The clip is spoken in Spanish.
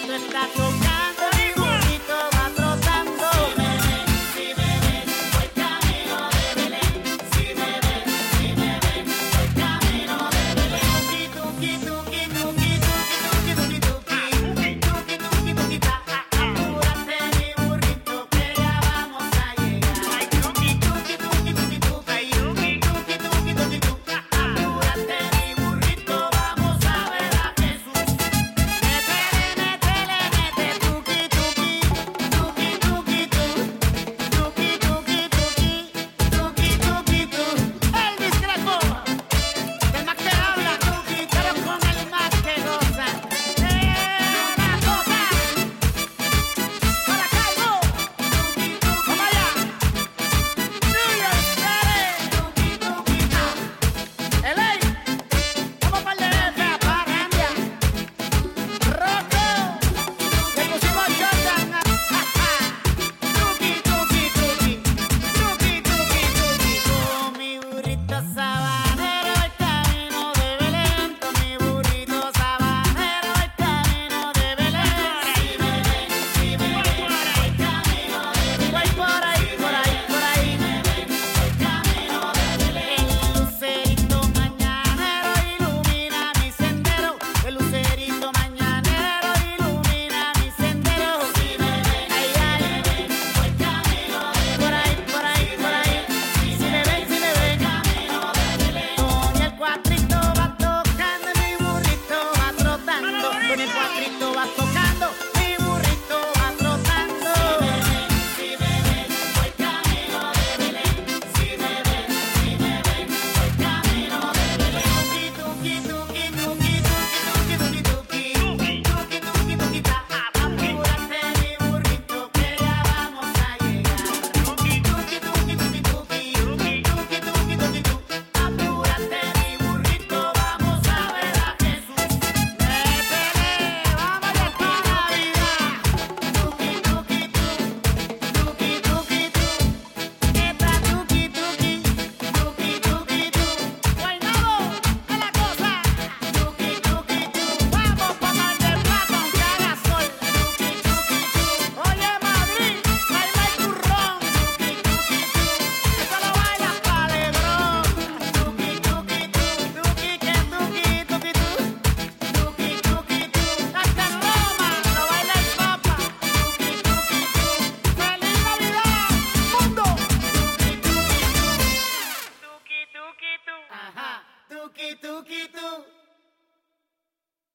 está tocando, mi burrito va trotando. Si me ven, voy camino de Belén. Si me ven, voy camino de Belén. Tuki, tuki, tuki, tuki, tuki, tuki, tuki. Tuki, tuki, tuki, ta. Apúrate, mi burrito, que ya vamos a llegar. Tuki, tuki, tuki, tuki, tuki. Tuki, tuki, tuki, tuki, tuki. Apúrate, mi burrito, vamos a ver a Jesús. Métele, métele, mete, tuki, tuki, tuki, tuki, tu. Tuki, tuki, tuki, tuki, tuki, tu. Elvis Crespo, del más que habla, pero con el más que goza. Una cosa, para Calvo, vamos allá. New York City, LA, vamos para el DF, a Parrandia. Rocco, le pusimos Jordan. Tuki, tuki, tuki, tuki, tuki, tuki. Con mi burrito sabanero, el camino de Belén. Con mi burrito sabanero, el camino de Belén. Si me ven, voy camino de Belén. Voy por ahí, por ahí, por ahí. Voy camino de Belén. El lucerito mañanero ilumina mi sendero. El lucerito mañanero ilumina mi sendero. Si me ven, ay, ay, voy camino de Belén. Por ahí, por ahí, por ahí. Si me ven, camino de Belén. Con el cuatrito va tocando, mi burrito va trotando. Con el cuatrito va tocando.